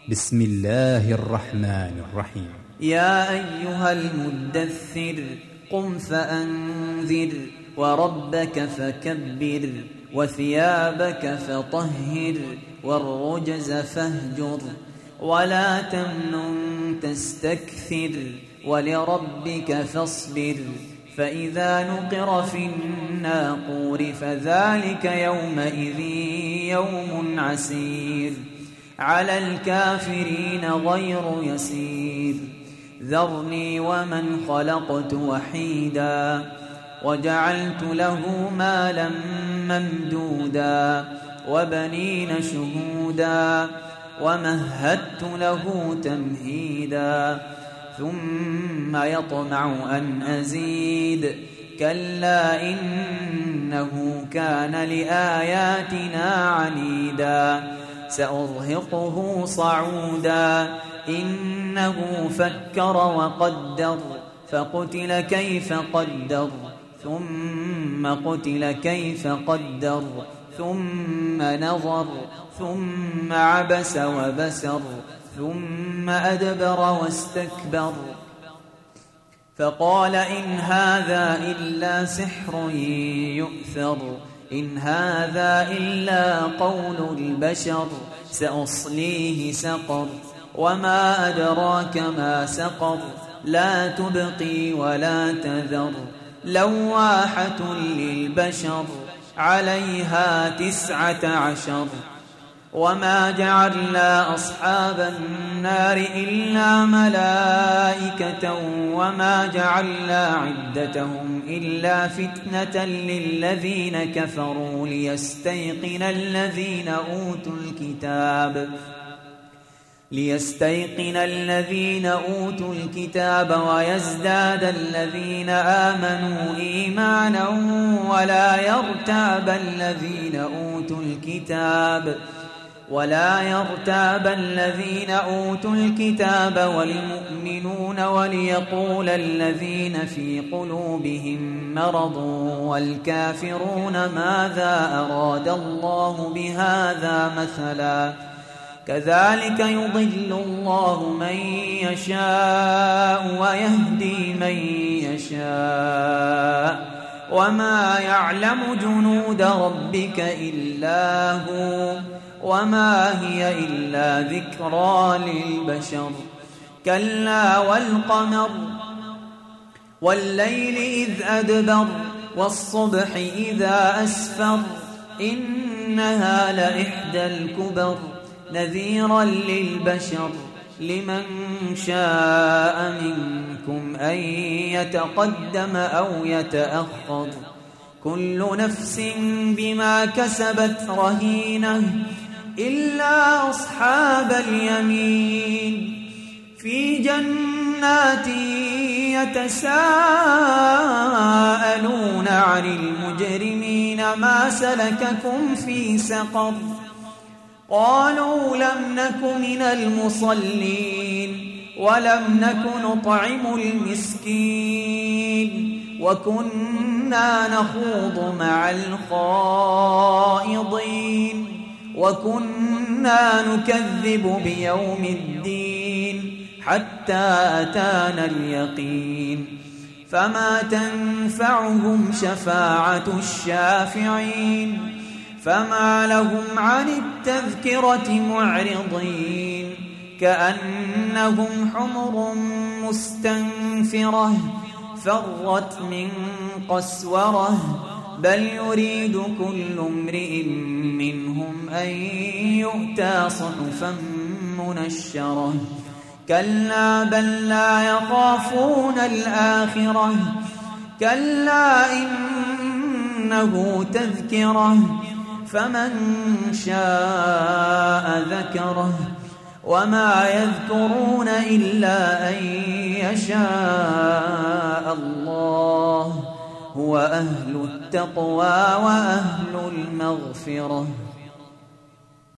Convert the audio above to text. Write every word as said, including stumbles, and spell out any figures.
بسم الله الرحمن الرحيم. يا أيها المدثر قم فأنذر وربك فكبر وثيابك فطهر والرجز فاهجر ولا تمنن تستكثر ولربك فاصبر فإذا نقر في الناقور فذلك يومئذ يوم عسير على الكافرين غير يسير ذرني ومن خلقت وحيدا وجعلت له مالا ممدودا وبنين شهودا ومهدت له تمهيدا ثم يطمع أن أزيد كلا إنه كان لآياتنا عنيدا سأرهقه صعودا إنه فكر وقدر فقتل كيف قدر ثم قتل كيف قدر ثم نظر ثم عبس وبسر ثم أدبر واستكبر فقال إن هذا إلا سحر يؤثر إن هذا إلا قول البشر سأصليه سقر وما أدراك ما سقر لا تبقي ولا تذر لواحة للبشر عليها تسعة عشر وما جعلنا أصحاب النار إلا ملائكة وما جعلنا عدتهم إلا فتنة للذين كفروا ليستيقن الذين أوتوا الكتاب ليستيقن الذين أوتوا الكتاب ويزداد الذين آمنوا إيمانا ولا يرتاب الذين أوتوا الكتاب ولا يرتاب الذين أوتوا الكتاب والمؤمنون وليقول الذين في قلوبهم مرض والكافرون ماذا أراد الله بهذا مثلا كذلك يضل الله من يشاء ويهدي من يشاء وما يعلم جنود ربك إلا هو وما هي إلا ذكرى للبشر كلا والقمر والليل إذ أدبر والصبح إذا أسفر إنها لإحدى الكبر نذيرا للبشر لمن شاء منكم أن يتقدم أو يتأخر كل نفس بما كسبت رهينة إلا أصحاب اليمين في جنات يتساءلون عن المجرمين ما سلككم في سقر قالوا لم نك من المصلين ولم نك نطعم المسكين وكنا نخوض مع الخائضين وكنا نكذب بيوم الدين حتى أتانا اليقين فما تنفعهم شفاعة الشافعين فما لهم عن التذكرة معرضين كأنهم حمر مستنفرة فرت من قسورة بل يريد كل امرئ منهم أن يؤتى صحفا منشرة كلا بل لا يخافون الآخرة كلا إنه تذكرة فمن شاء ذكره وما يذكرون إلا أن يشاء الله هو أهل التقوى وأهل المغفرة.